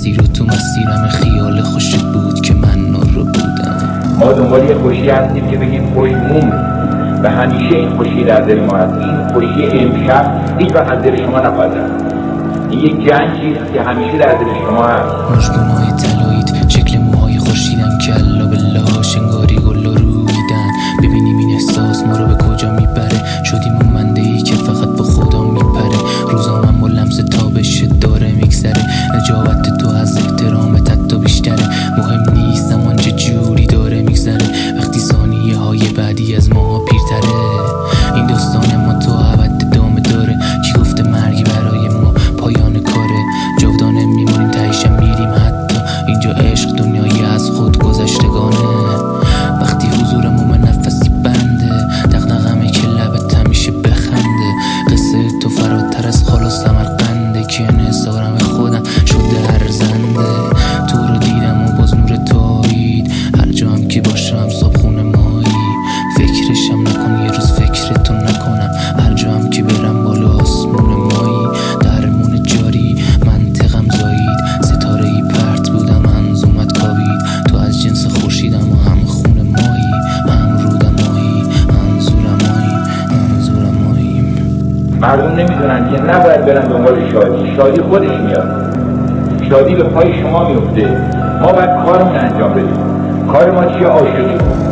مسیر و تو مسیرم خیال خوشت بود که من نور رو بودم. ما دنبال یه خوشی هستیم که بگیم خوشمون و همیشه این خوشی در دل ما هست. این خوشی امشب هیچ وقت از دل شما نخواهد رفت. این یک جنگی که همیشه در دل شما هست. مژگون‌های طلاییت شکل موهای خورشیدن که الا بالله شنگاری گلا رویدن. ببینیم این احساس ما رو به کجا میبره. شدیم اون بنده‌ای که فقط به خدا میپره. روزامم با لمس تابش داره میگذره. نجابت تو از احترامت حتی بیشتره. مهم نیست زمان چه جوری داره میگذره. وقتی ثانیه های بعدی از ماها پیرتره. این داستان ما تو ابد ادامه داره. کی گفته مرگ برای ما پایان کاره. جاودانه میمونیم تهیشم میریم حتی. اینجا عشق دنیایی از خود گذشتگانه. وقتی حضورمون من نفسی بنده. دغدغمه که لبت همیشه بخنده. قصه تو فراتر از خلاص سمرقنده. که انحصارم خودم شده ارزنده. تو رو دیدم و باز نور تایید. هر جا هم که باشم صابخونه مایی. فکرشم نکن یه روز فکرتو نکنم. هر جا هم که برم بالا آسمون مایی. درمون جاری منطقم زایید. ستاره ای پرت بودم منظومت کاوید. تو از جنس خورشیدم و هم خون مایی. هم رودمایی منظورماییم. مردم نمیدونن که نباید برن دنبال شادی. شادی خودش میاد. شادی به پای شما میفته. ما باید کارمون انجام بدیم. کار ما چیه؟ عاشقی.